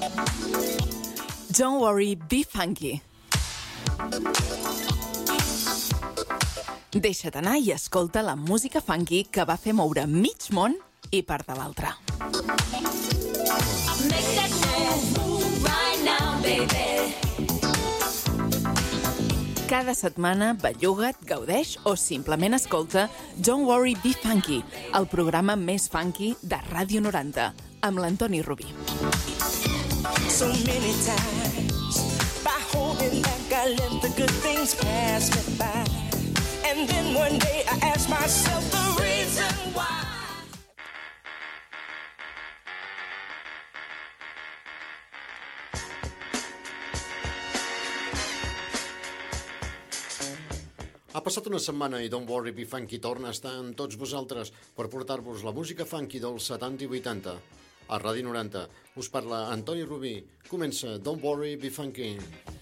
Don't worry, be funky. Deixa't anar i escolta la música funky que va fer moure mig món i part de l'altre. Make that move right now, baby. Cada setmana belluga't, gaudeix o simplement escolta Don't Worry, Be Funky, el programa més funky de Ràdio 90, amb l'Antoni Rubí. So many times by holding back I let the good things pass me by, and then one day I ask myself the reason why. Ha passat una setmana i Don't Worry Be Funky torna a estar amb tots vosaltres per portar-vos la música funky dels 70 i 80. A Ràdio 90 us parla Antoni Rubí. Comença Don't Worry Be Funky.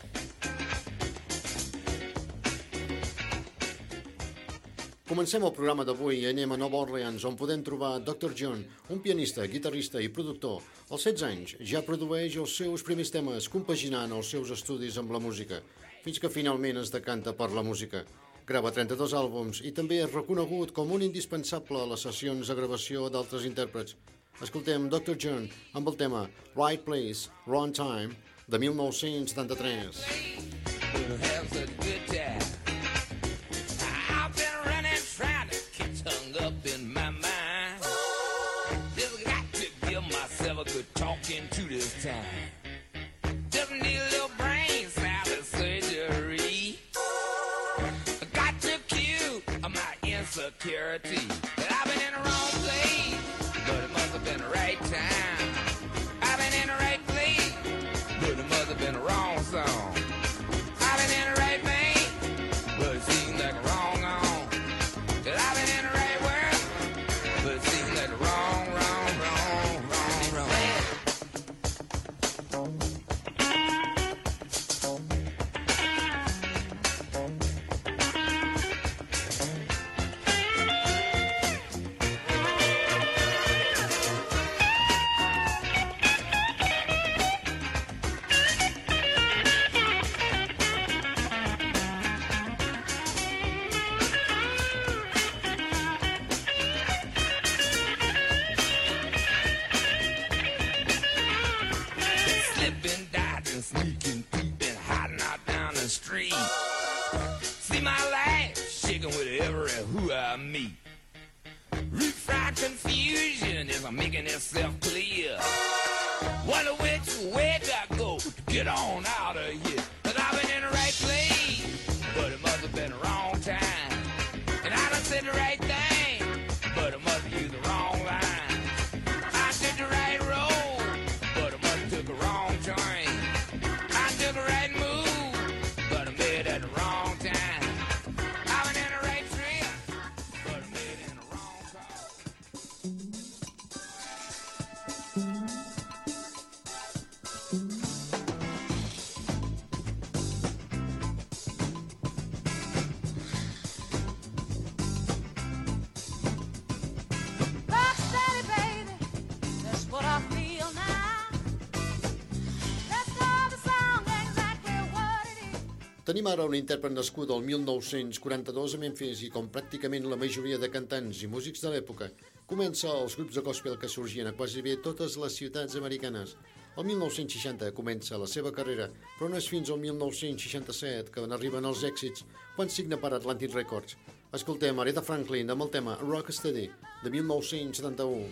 Comencem el programa d'avui i anem a Nova Orleans, on podem trobar Dr. John, un pianista, guitarrista i productor. Als 16 anys ja produeix els seus primers temes, compaginant els seus estudis amb la música, fins que finalment es decanta per la música. Grava 32 àlbums i també és reconegut com un indispensable a les sessions de gravació d'altres intèrprets. Escoltem Dr. John amb el tema Right Place, Wrong Time, de 1973. Security. I've been in the wrong place, but it must have been the right time. I've been in the right place, but it must have been the wrong song. I've been in the right vein, but it seems like a wrong on. I've been in the right world, but it seems like a wrong. Sneaking, peeping, hiding out down the street. See my life shaking with every who I meet. Root-fried confusion is making itself clear. Wonder which way I go to get on out of here. 'Cause I've been in the right place, but it must have been the wrong time. And I done said the right thing, but it must have used the wrong line. I took the right road, but it must have took a wrong turn. Took a right move, but I made it at the wrong time. I've been in the right trip, but I made it in the wrong car. Rock steady, baby, that's what I feel now. Tenim ara un intèrpret nascut el 1942 a Memphis i com pràcticament la majoria de cantants i músics de l'època, comença els grups de gospel que sorgien a quasi bé totes les ciutats americanes. El 1960 comença la seva carrera, però no és fins al 1967 que n'arriben els èxits quan signa per Atlantic Records. Escoltem Aretha Franklin amb el tema Rocksteady, de 1971.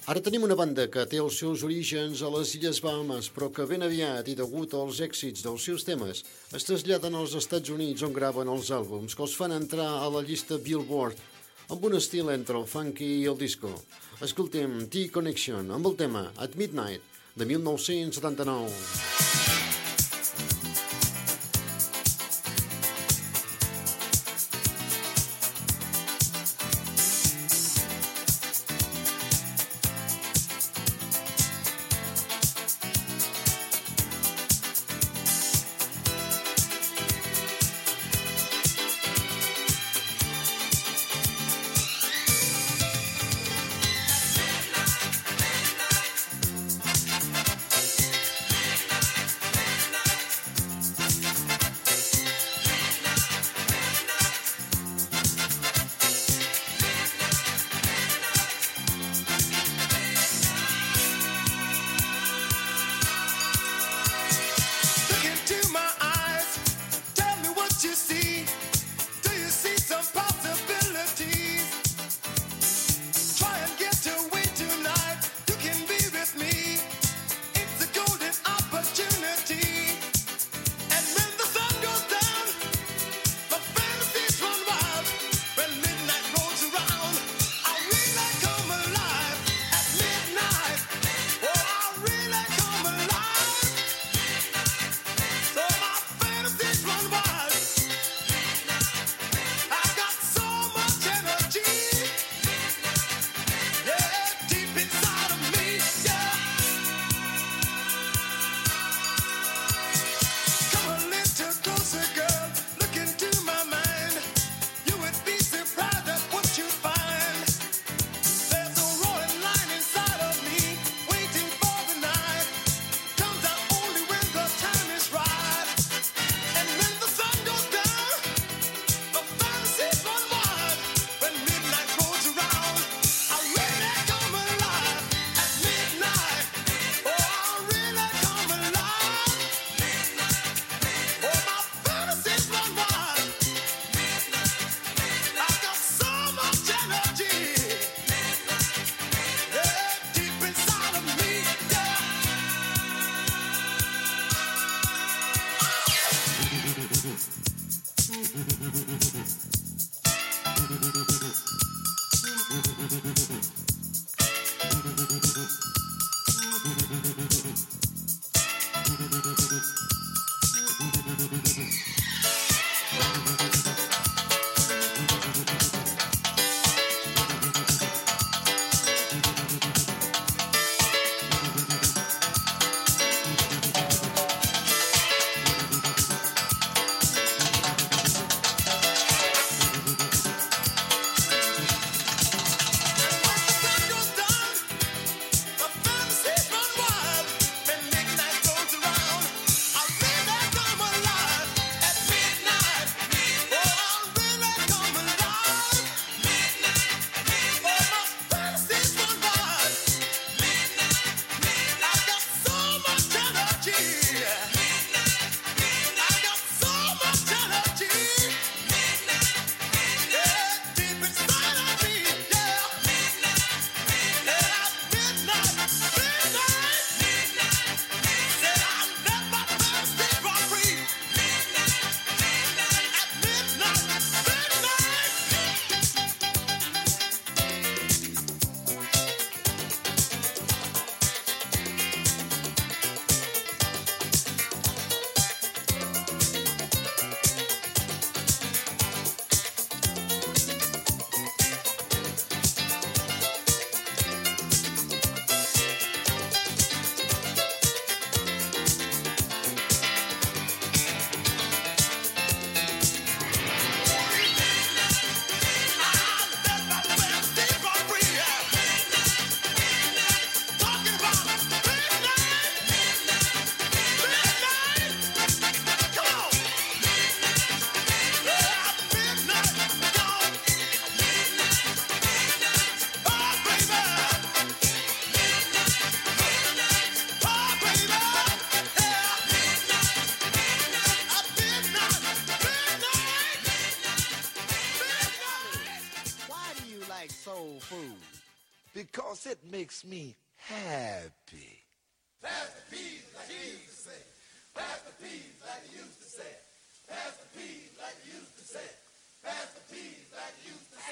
Ara tenim una banda que té els seus orígens a les Illes Bahamas, però que ben aviat i degut als èxits dels seus temes es traslladen als Estats Units on graven els àlbums que els fan entrar a la llista Billboard amb un estil entre el funky i el disco. Escoltem T-Connection amb el tema At Midnight de 1979. because it makes me happy. Pass the peas like you used to say. Pass the peas like you used to say. Pass the peas like you used to say. Pass the peas like you used to say.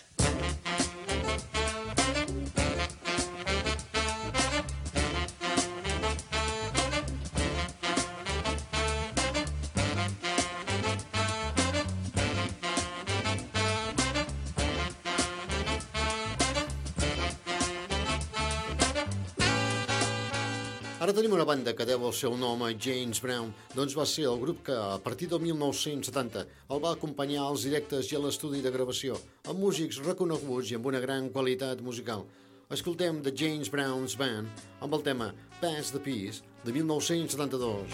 Ara tenim una banda que deu el seu nom a James Brown, doncs va ser el grup que, a partir del 1970, el va acompanyar als directes i a l'estudi de gravació, amb músics reconeguts i amb una gran qualitat musical. Escoltem The James Brown's Band amb el tema Pass the Peas, de 1972.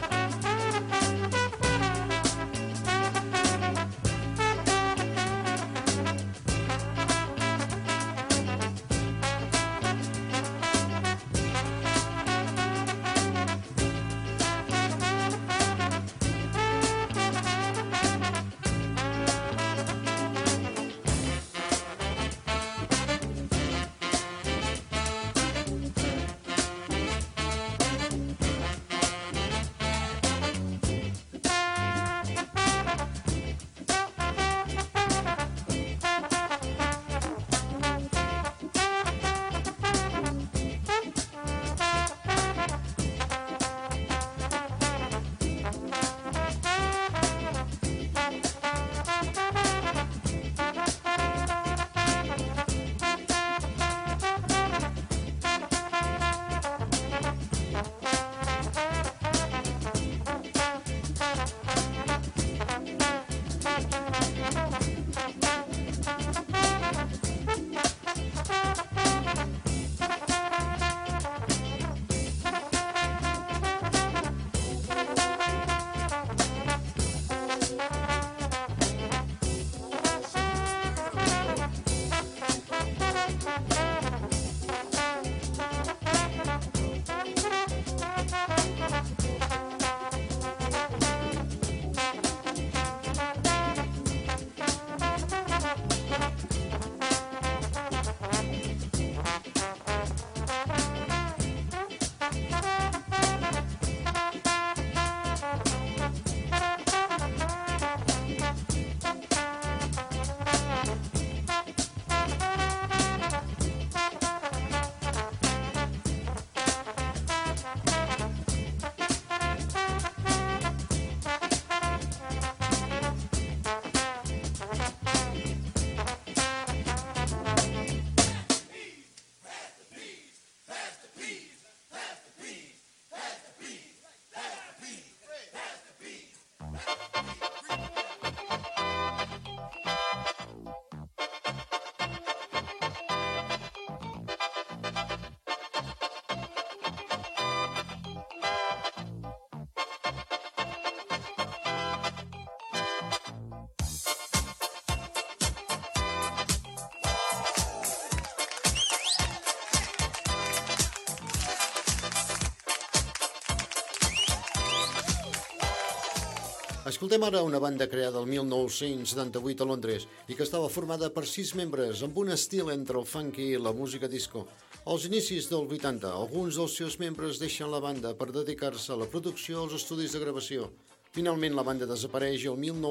Escoltem ara una banda creada el 1978 a Londres i que estava formada per 6 membres amb un estil entre el funky i la música disco. Als inicis del 80, alguns dels seus membres deixen la banda per dedicar-se a la producció als estudis de gravació. Finalment la banda desapareix el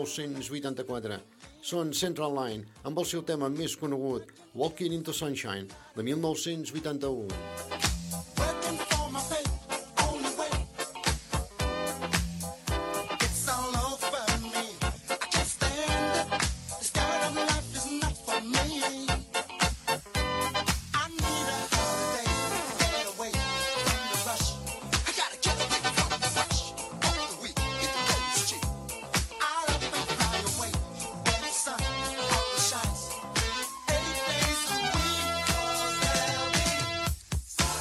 1984. Són Central Line amb el seu tema més conegut, Walking into Sunshine, de 1981. Sun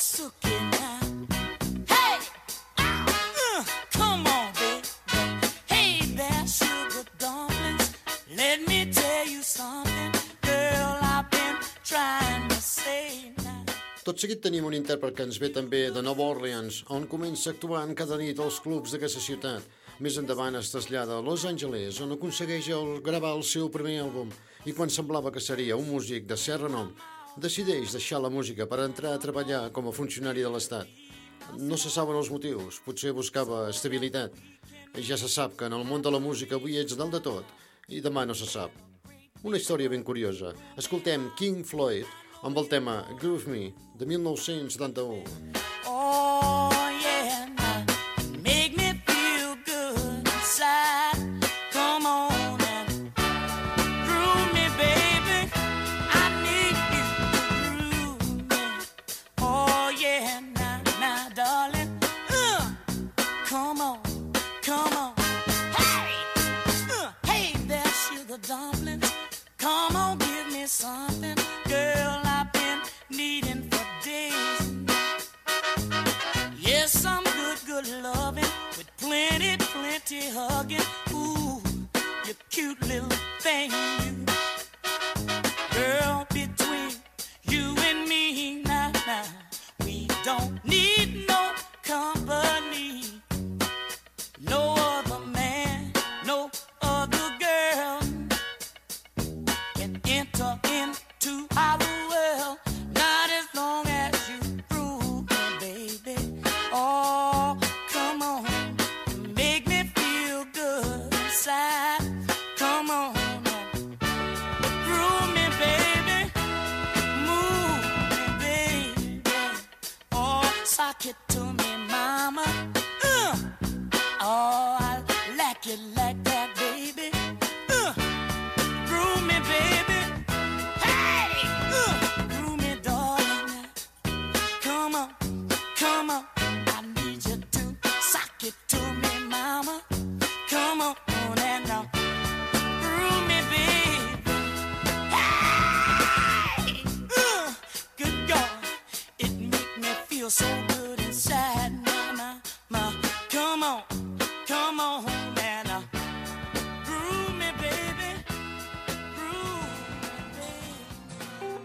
Suki now. Hey, come on, baby. Hey there, sugar dumplings. Let me tell you something, girl. I've been trying to say now. Tot seguit tenim un intèrpret que ens ve també de Nova Orleans, on comença actuant cada nit als clubs d'aquesta ciutat. Més endavant es trasllada a Los Angeles, on aconsegueix gravar el seu primer àlbum, i quan semblava que seria un músic de cert renom, decideix deixar la música per entrar a treballar com a funcionari de l'Estat. No se saben els motius, potser buscava estabilitat. Ja se sap que en el món de la música avui ets dalt de tot, i demà no se sap. Una història ben curiosa. Escoltem King Floyd amb el tema Groove Me, de 1971. Oh, yeah, now make me feel good inside. Come on and groove me, baby. I need you to groove me. Oh, yeah, now, darling. Come on, come on. Hey there, sugar dumplings. Come on, give me something, girl. I've been needing for days. Yes, some good loving with plenty hugging. Ooh, you cute little thing, you. Girl, between you and me, now, we don't need no company. No other man, no other girl can enter into our world. Not as long as you prove me, baby. Oh, come on, make me feel good inside. Come on, groove me, baby. Move me, baby. Oh, sock it to me, mama. Oh, I like it like that, baby. Groove me, baby. Hey, groove me, darling. Come on, come on. I need you to sock it to me, mama. Come on, and now groove me, baby. Hey, good God, it make me feel so good inside, mama. Come on. Come on, man. Groove me, baby. Groove me,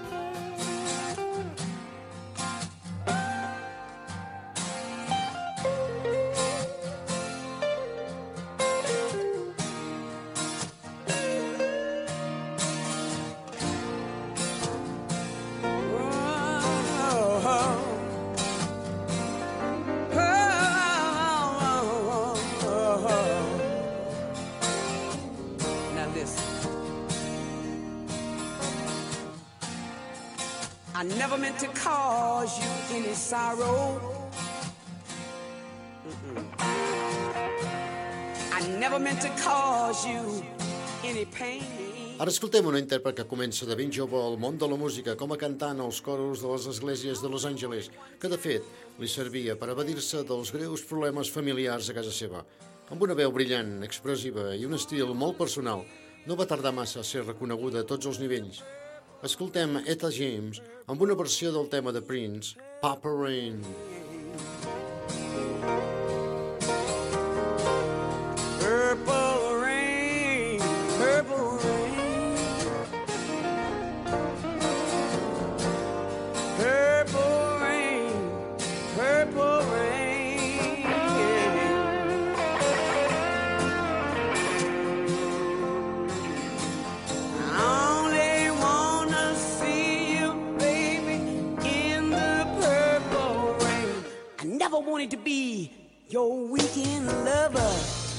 Now listen, I never meant to cause you any sorrow. I never meant to cause you any pain. Ara escoltem una intèrpret que comença de ben jove al món de la música com a cantant als coros de les esglésies de Los Angeles, que de fet li servia per evadir-se dels greus problemes familiars a casa seva. Amb una veu brillant, expressiva i un estil molt personal, no va tardar massa a ser reconeguda a tots els nivells. Escoltem Etta James amb una versió del tema de Prince, Papa Rain. Purple rain, purple rain, purple rain, purple rain. I only wanna see you, baby, in the purple rain. I never wanted to be your weekend lover.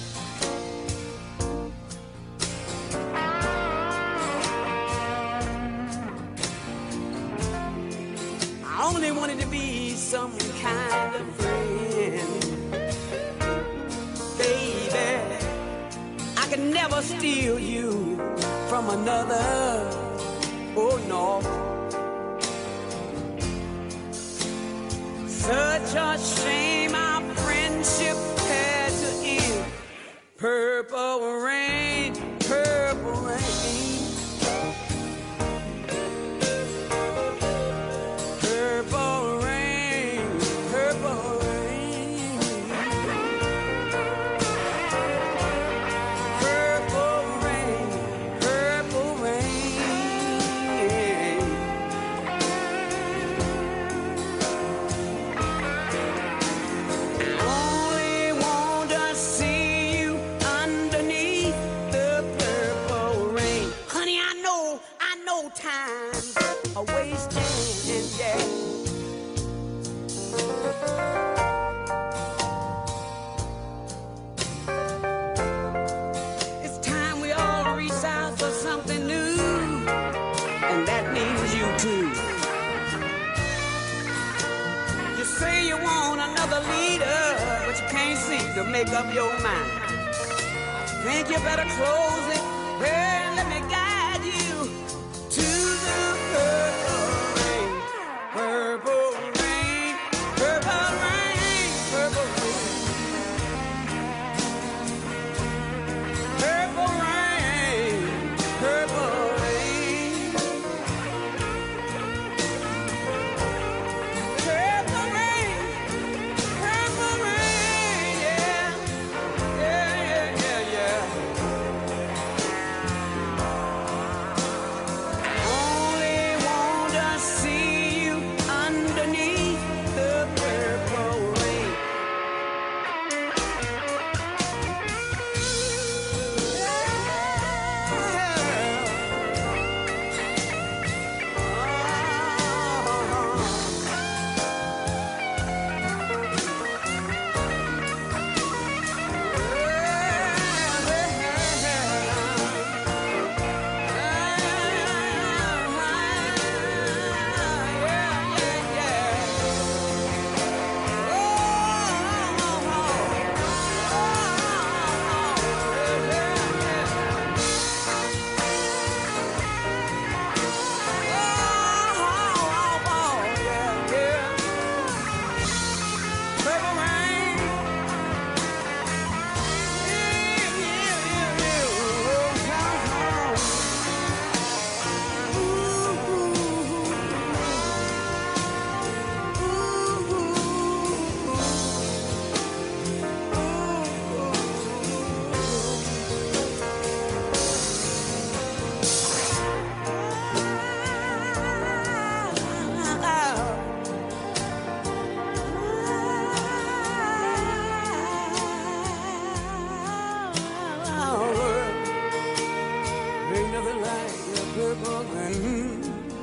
I only wanted to be some kind of friend. Baby, I could never steal you from another. Oh no. Such a shame our friendship had to end. Purple rain, purple rain. Purple rain. say you want another leader, but you can't seem to make up your mind. Think you better close it and let me guide you to the purple rain. Purple rain, purple rain, purple rain. Purple rain, purple rain. Purple rain, purple rain, yeah. Yeah, yeah, yeah, yeah. Only want to see you underneath the purple rain. Ain't nothing like the purple rain.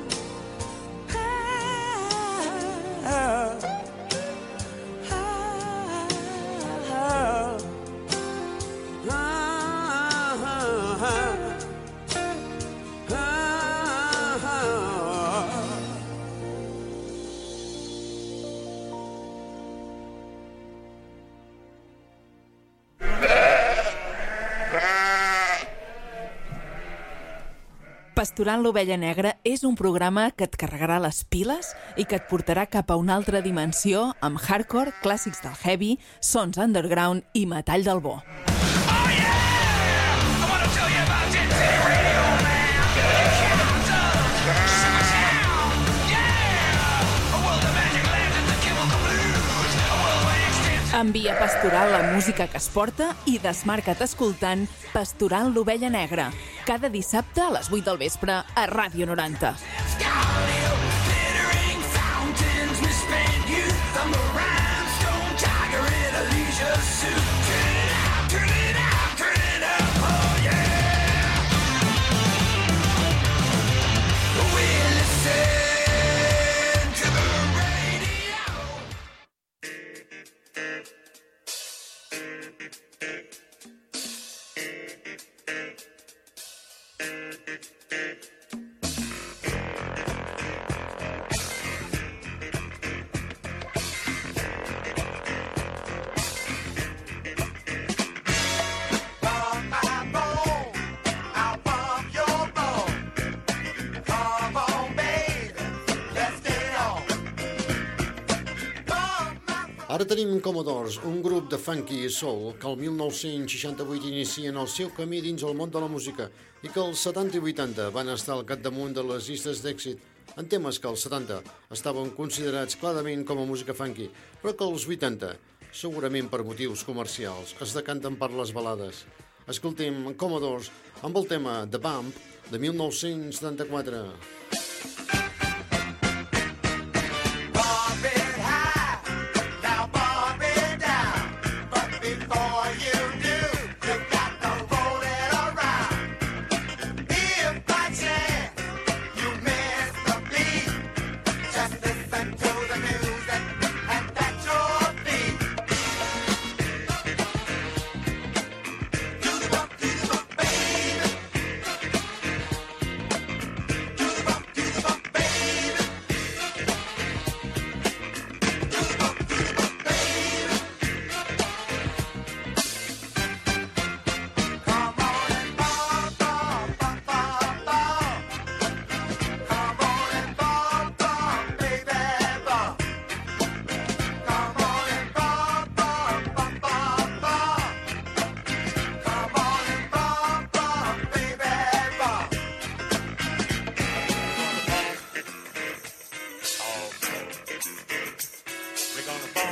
Pasturant l'ovella negra és un programa que et carregarà les piles i que et portarà cap a una altra dimensió amb hardcore, clàssics del heavy, sons underground i metall del bo. Envia Pastoral la música que es porta i desmarca't escoltant Pasturant l'ovella negra, cada dissabte a les 8 del vespre a Ràdio 90. Ara tenim Commodores, un grup de funky i soul que el 1968 inicien el seu camí dins el món de la música i que els 70 i 80 van estar al capdamunt de les llistes d'èxit en temes que els 70 estaven considerats clarament com a música funky, però que els 80, segurament per motius comercials, es decanten per les balades. Escoltem Commodores amb el tema The Bump de 1974. Do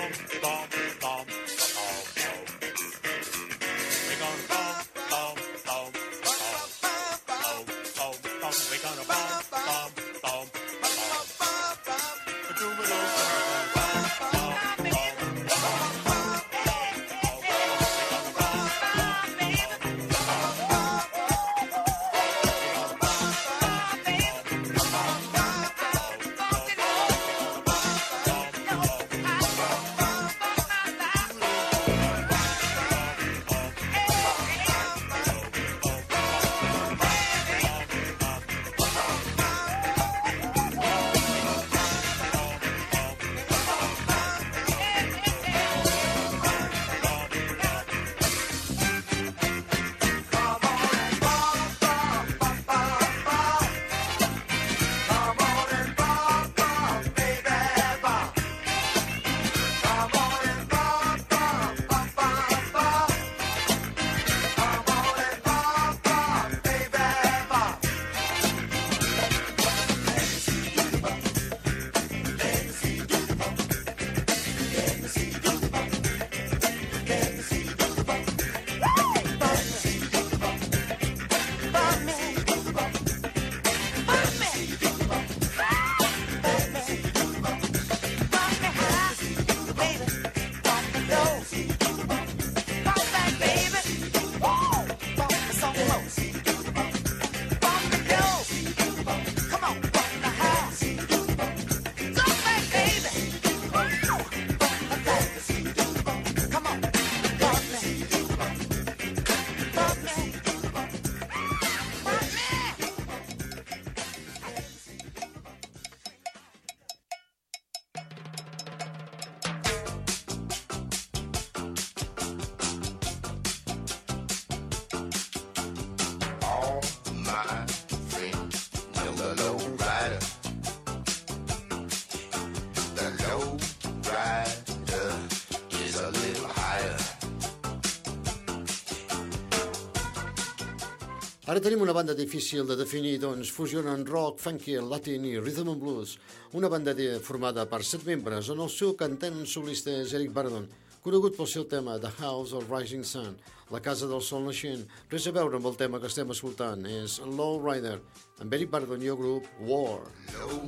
Ara tenim una banda difícil de definir, doncs fusionen rock, funky, latin i rhythm and blues. Una banda formada per 7 membres, on el seu cantant solista és Eric Burdon, conegut pel seu tema The House of Rising Sun, la casa del sol naixent. Res a veure amb el tema que estem escoltant, és Low Rider, amb Eric Burdon i el grup War. Low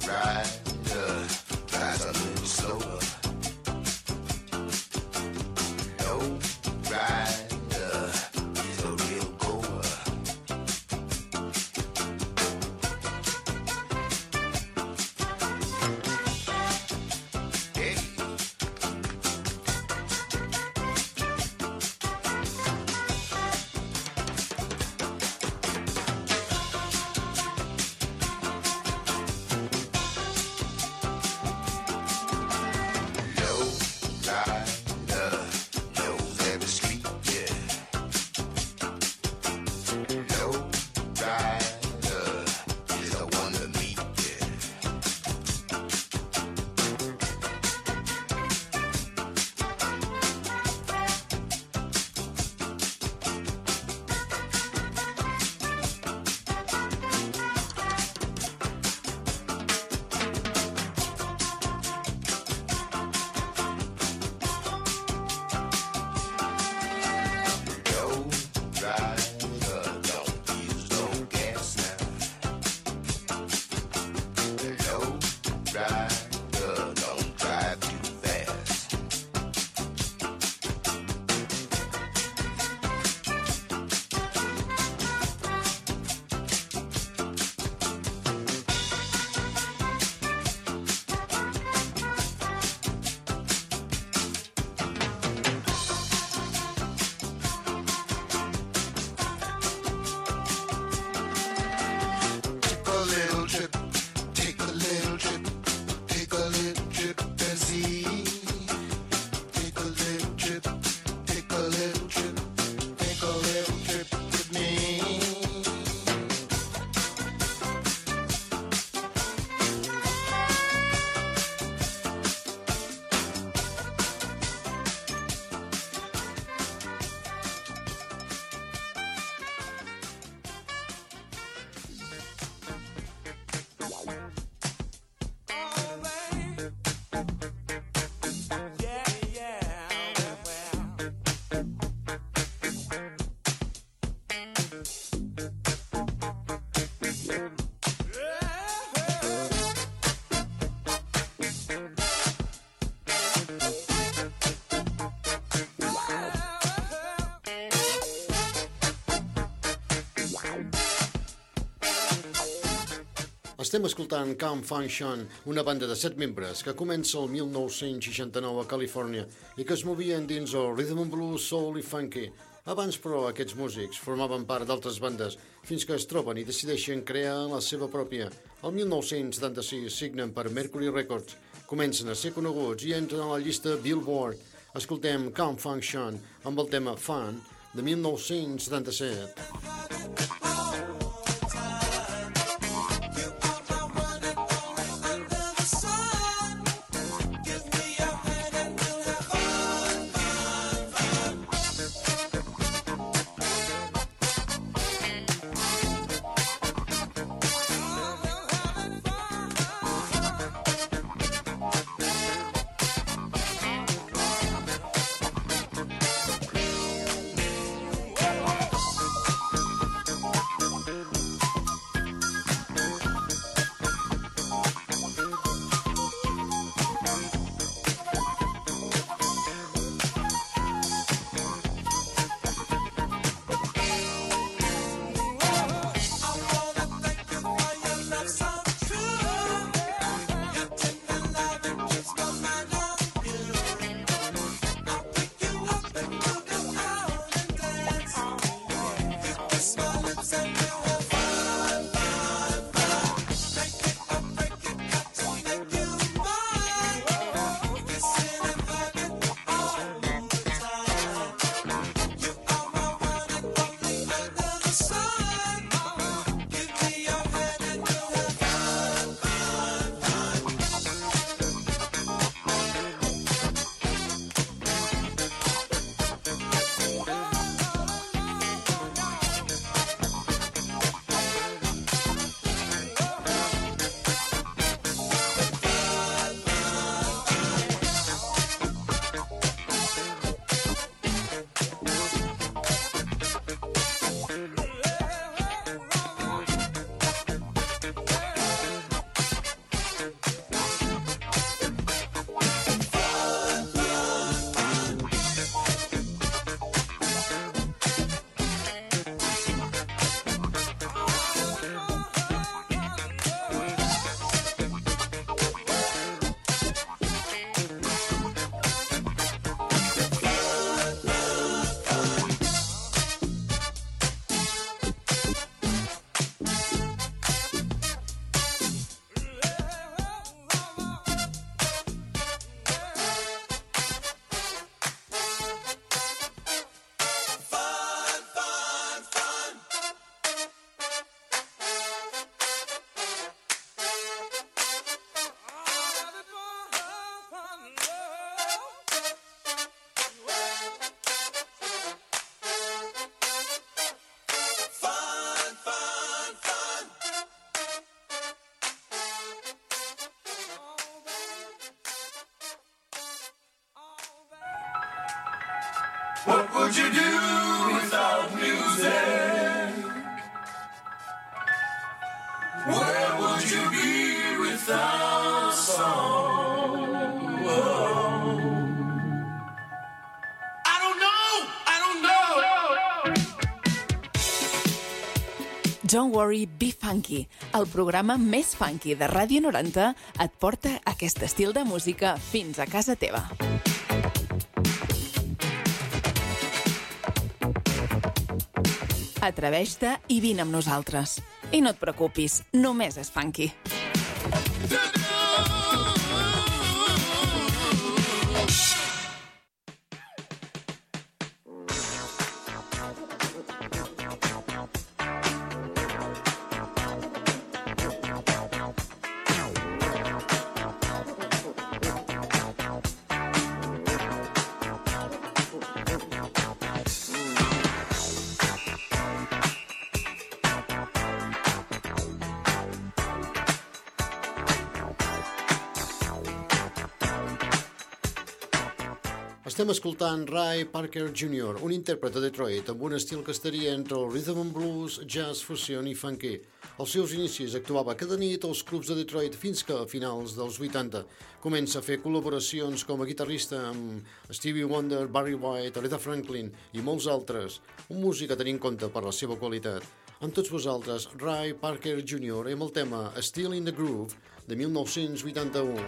rider, drives a little slower. Low rider is a real goer. Hey. Estem escoltant Come Function, una banda de 7 membres que comença el 1969 a Califòrnia i que es movien dins el rhythm and blues, soul i funky. Abans, però, aquests músics formaven part d'altres bandes fins que es troben i decideixen crear la seva pròpia. El 1976 signen per Mercury Records, comencen a ser coneguts i entren a la llista Billboard. Escoltem Come Function amb el tema Fun de 1977. What would you do without music? Where would you be without song? Whoa. I don't know. Don't Worry, Be Funky, el programa més funky de Ràdio 90 et porta aquest estil de música fins a casa teva. Atreveix-te i vine amb nosaltres. I no et preocupis, només és funky. Estem escoltant Ray Parker Jr., un intèrpret de Detroit amb un estil que estaria entre el rhythm and blues, jazz, fusió i funky. Als seus inicis actuava cada nit als clubs de Detroit fins que a finals dels 80 comença a fer col·laboracions com a guitarrista amb Stevie Wonder, Barry White, Aretha Franklin i molts altres, un músic a tenir en compte per la seva qualitat. Amb tots vosaltres, Ray Parker Jr. amb el tema Still in the Groove de 1981.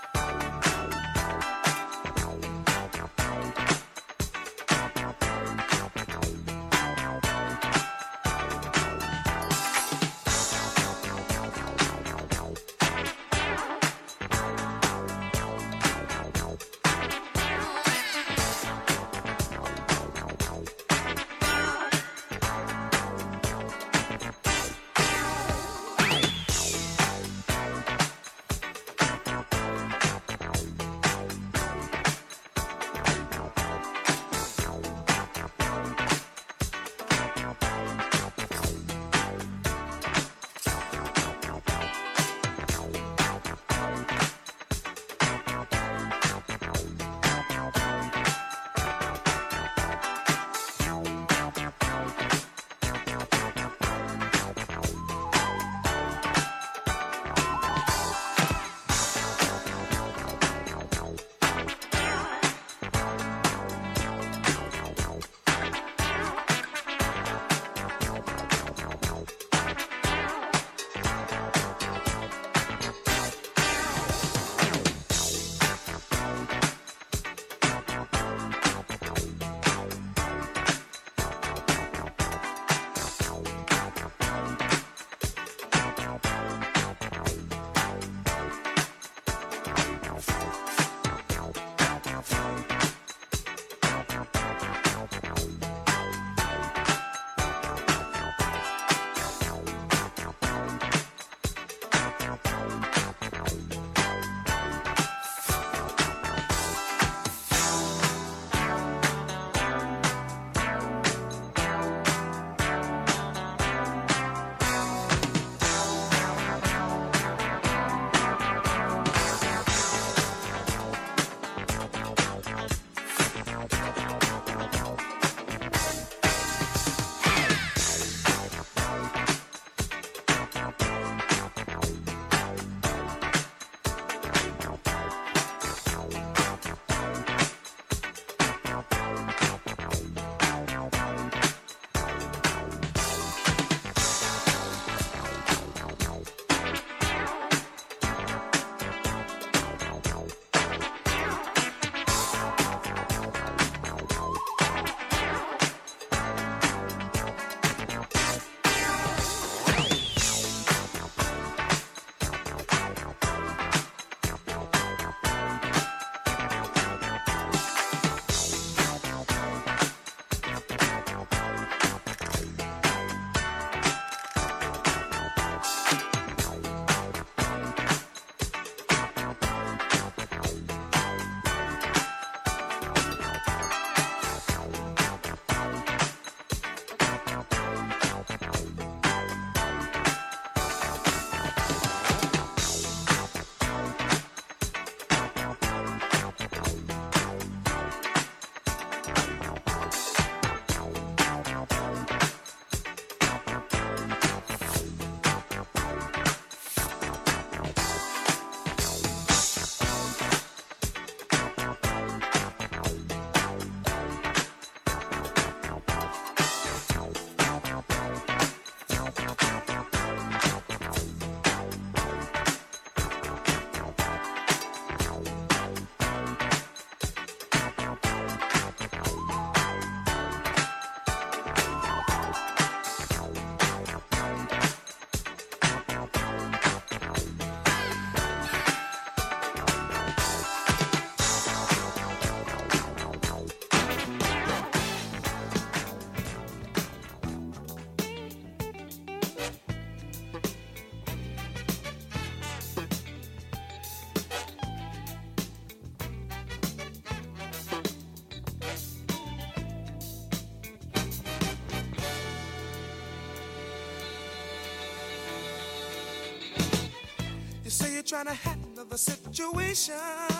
say you're trying to handle the situation,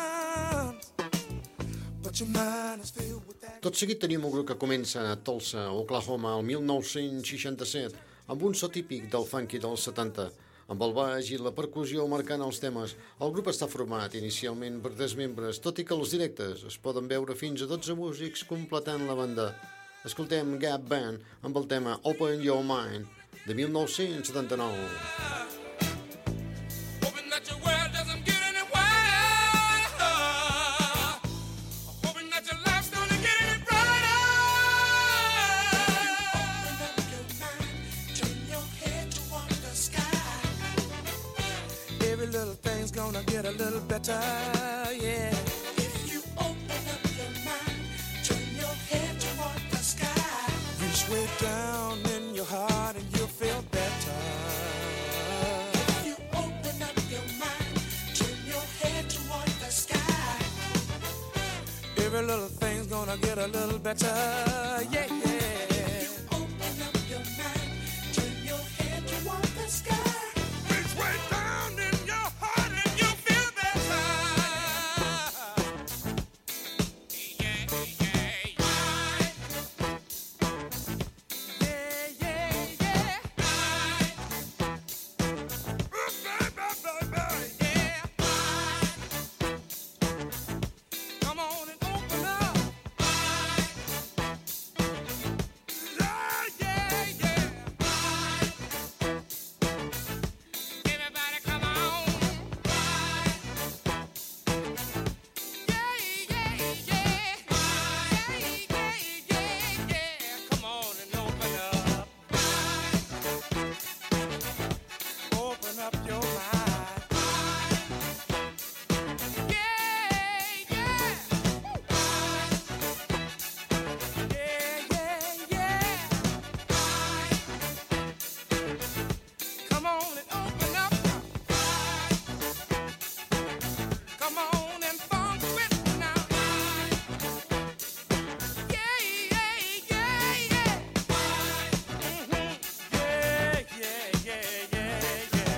but your mind is filled with that. Tot seguit tenim un grup que comença a Tulsa, Oklahoma, el 1967, amb un so típic del funky dels 70, amb el baix i la percussió marcant els temes. El grup està format inicialment per 3 membres, tot i que els directes es poden veure fins a 12 músics completant la banda. Escoltem Gap Band amb el tema Open Your Mind, de 1979. Hoping that your world doesn't get any wider. Hoping that your life's gonna get any brighter. Open up your mind, turn your head toward the sky. Every little thing's gonna get a little better, yeah. If you open up your mind, turn your head toward the sky. Reach way down in your heart and you'll feel better. If you open up your mind, turn your head toward the sky. Every little thing's gonna get a little better, yeah, yeah. Open up your mind, turn your head toward the sky. Reach way down in your heart and you'll feel better. Yeah, yeah, yeah. Yeah, yeah, yeah. Yeah. Come on and open up. Yeah, yeah. Everybody come on. Yeah, yeah, yeah. Yeah. Come on and open up. Open up your mind. Yeah, yeah. Yeah, yeah. Come on and open up. Come on and funk with me now. Yeah, yeah, yeah. Yeah, yeah, yeah, yeah, yeah.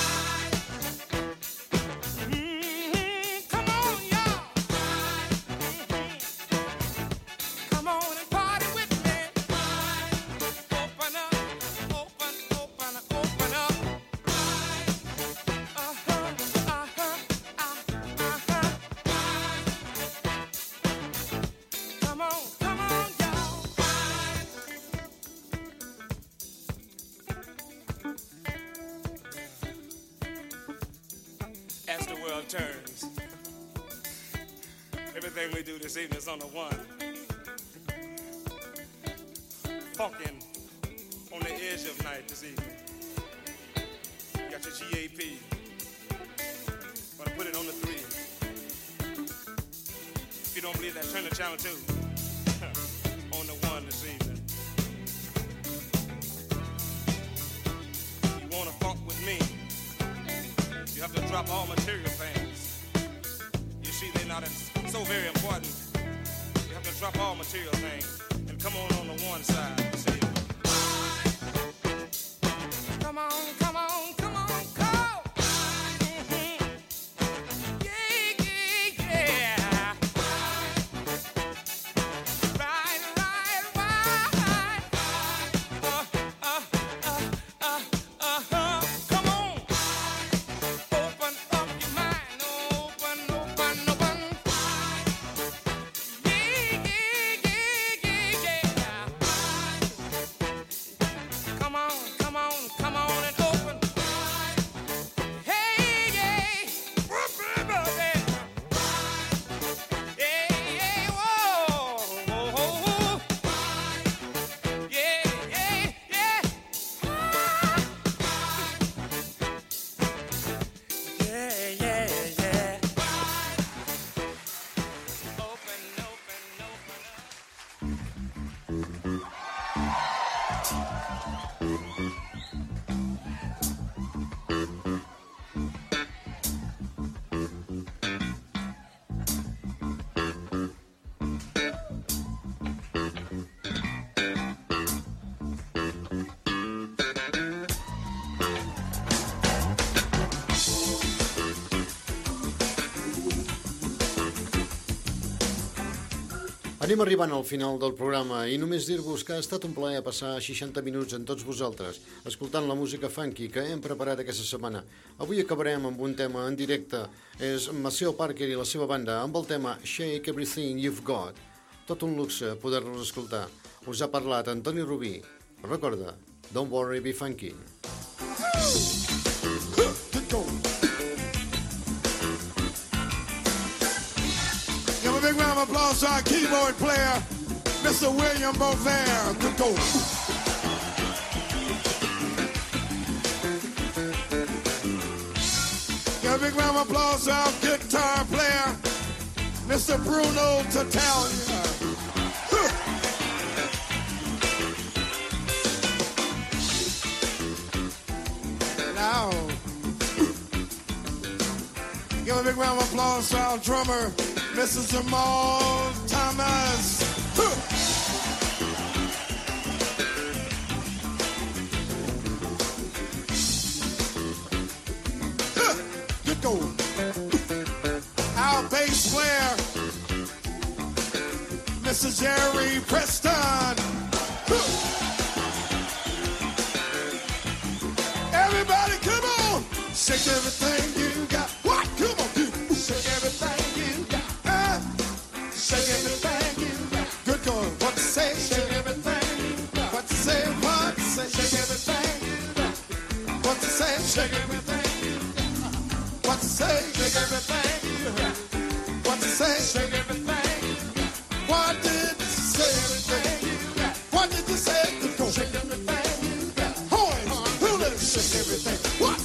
Come on, y'all. Come on and party with me. Open up, open up. Come on, y'all. As the world turns, everything we do this evening is on the one. Funkin' on the edge of night this evening. You got your GAP. Gonna put it on the 3. If you don't believe that, turn to channel 2. On the 1 this evening. You wanna funk with me? You have to drop all material things. You see, they're not so very important. You have to drop all material things and come on the 1 side this evening. Come on, go. Yeah. Right. Come on. Open up your mind. Open. Yeah. Come on and open. Hey, yeah. Yeah, whoa. Yeah. Yeah. Open up. Anem arribant al final del programa i només dir-vos que ha estat un plaer passar 60 minuts amb tots vosaltres, escoltant la música funky que hem preparat aquesta setmana. Avui acabarem amb un tema en directe. És Maceo Parker i la seva banda amb el tema Shake Everything You've Got. Tot un luxe poder-los escoltar. Us ha parlat Antoni Rubí. Recorda, Don't Worry, Be Funky. Give a big round of applause to our keyboard player, Mr. William Beauvair. Good go. Give a big round of applause to our guitar player, Mr. Bruno Tattaglia. Now, give a big round of applause to our drummer, Mrs. Jamal Thomas. Good go. Our bass player, Mr. Jerry Preston. Everybody, come on! Shake everything you got. What? Come on, you. Shake everything you got. Shake everything you got. Good God. What to say? Shake everything you got. What to say? What to say? Shake everything you got. What to say? Shake everything you got. What to say? Shake everything you got. What to say? Shake everything you got. What did you say? Everything you got. What did you say? Good God. Shake everything you got. Horns. Who let us shake everything? What?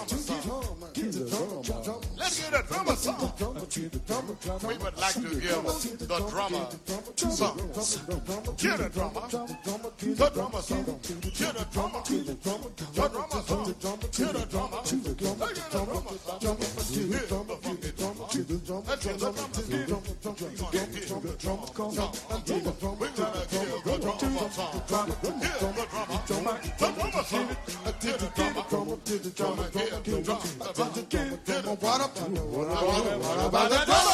We would like to give the drummer, son. Hear the drummer, the drummer, son. Hear the drummer, the drummer, son. Hear the drummer, what about that drummer?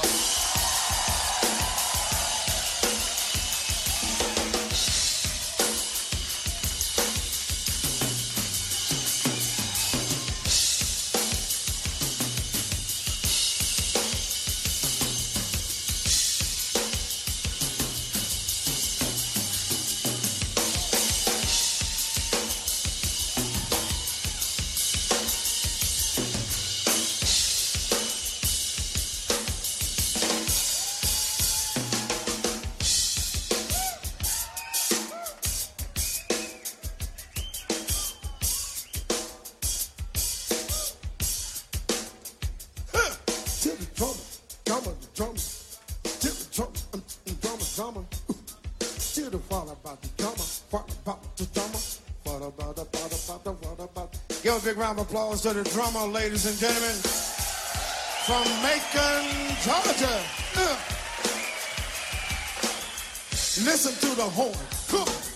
Give a big round of applause to the drummer, ladies and gentlemen, from Macon, Georgia. Listen to the horn. Come on.